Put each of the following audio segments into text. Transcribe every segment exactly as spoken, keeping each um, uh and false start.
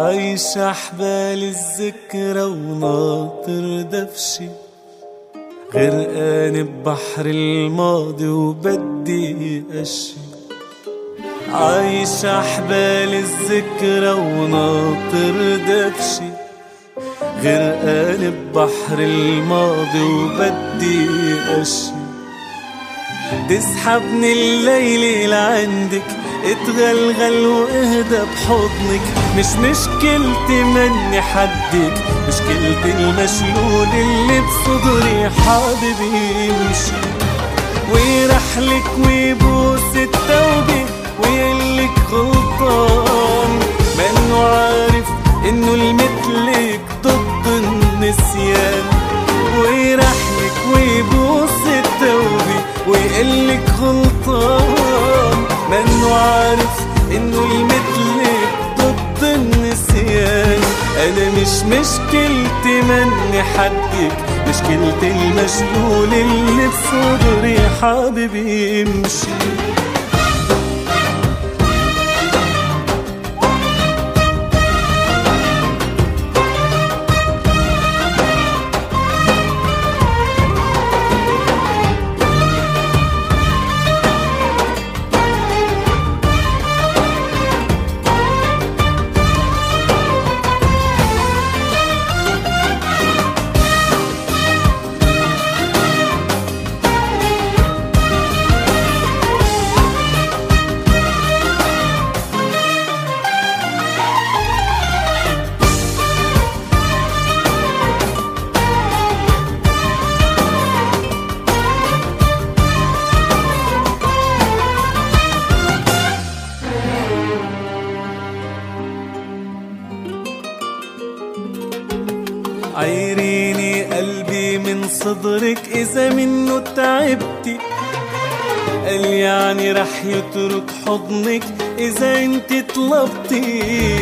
عايش أحبال الذكرى وناطر دفشي، غرقان ببحر الماضي وبدي أشي. عايش أحبال الذكرى وناطر دفشي، غرقان ببحر الماضي وبدي أشي. تسحبني الليل لعندك، اتغلغل واهدى بحضنك. مش مشكلتي مني حدك، مشكلتي المشلول اللي بصدري حابب يمشي ويرحلك ويبوس التوبة ويقلك غلطان، منه عارف انه المثلك ضد النسيان. ويرحلك ويبوس التوبة ويقلك غلطان، منه عارف انه المثلك ضد النسيان. انا مش مشكلتي مني حدك، مشكلتي المشلول اللي بصدري حابب يمشي. عيريني قلبي من صدرك إذا منه تعبتي، قال يعني رح يترك حضنك إذا انت طلبتي.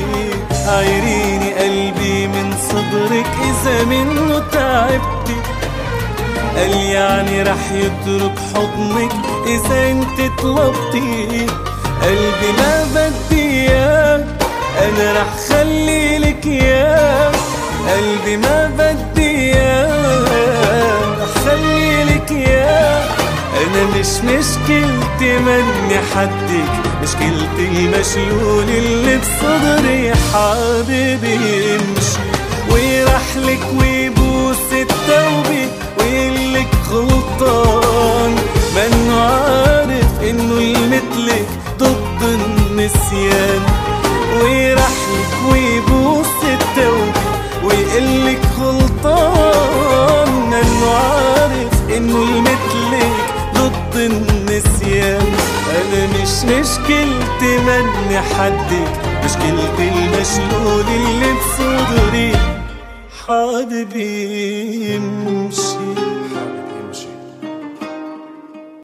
عيريني قلبي من صدرك إذا منه تعبتي، قال يعني رح يترك حضنك إذا انت طلبتي. قلبي ما بدي إياه، أنا رح خلي لك إياه. قلبي ما بدي إياه، خلي لك إياه. أنا مش مشكلتي مني حدك، مشكلتي المشلول اللي بصدري حابب يمشي ويرحلك ويبوس التوبة ويقلك غلطان، منه عارف إنه المثلك ضد النسيان. ويرحلك ويبوس التوبة ويقلك غلطان، منه عارف انه المثلك ضد النسيان. انا مش مشكلتي مني حدك، مشكلتي المشلول اللي بصدري حابب يمشي.